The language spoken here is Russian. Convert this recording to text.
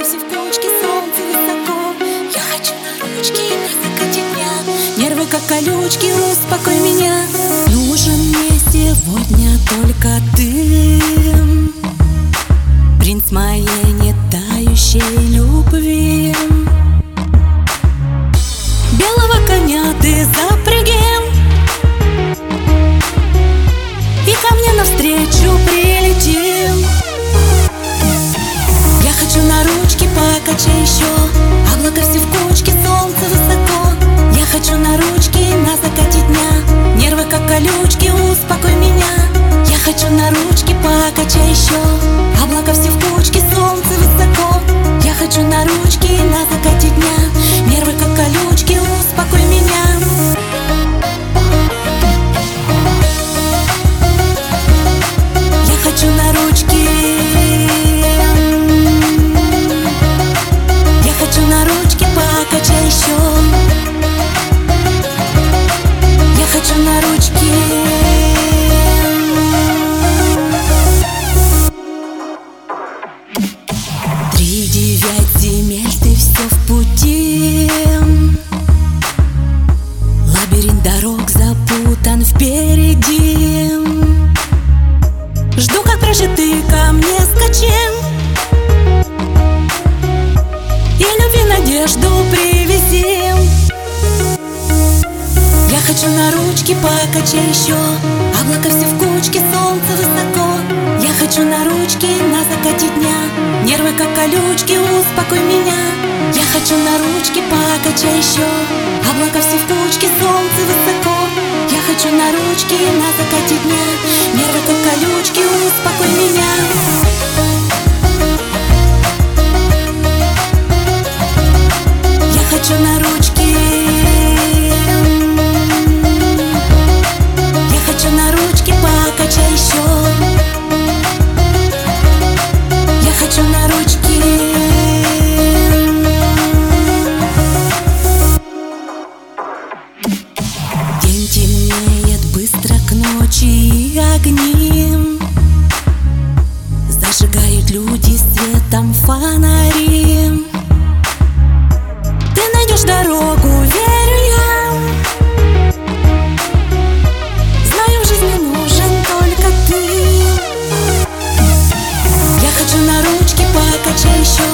Облака все в кучке, солнце высоко. Я хочу на ручки на закате дня. Нервы как колючки, успокой меня. Нужен мне сегодня только ты, принц моей нетающей любви. Белого коня ты запряги и ко мне навстречу прилети. Я хочу на ручки, покачай еще. Облака все в кучке, солнце высоко. Я хочу на ручки на закате дня. Нервы как колючки, успокой меня. Я хочу на ручки, покачай еще. Облака все в кучке, солнце высоко. Я хочу на ручки на закате дня. Нервы как колючки, успокой меня. Я хочу на ручки. Я хочу на ручки, покачай еще. Я хочу на ручки. Три 9 земель, ты все в пути. Лабиринт дорог запутан впереди. Жду, как прежде ты ко мне скачи и любви надежду привези. Я хочу на ручки, покачай еще. Облака все в кучке, солнце высоко. Я хочу на ручки на закате дня. Нервы как колючки, успокой меня. Я хочу на ручки, покачай еще. Облака все в кучке, солнце высоко. Я хочу на ручки на закате дня. Нервы как колючки, успокой меня. Я хочу на ручки. Я хочу на ручки, покачай еще. Я хочу на ручки. День темнеет быстро к ночи, и огни зажигают люди светом фонари. Ты найдешь дорогу, верю я. Знаю, в жизни нужен только ты. Я хочу на ручки, покачай еще.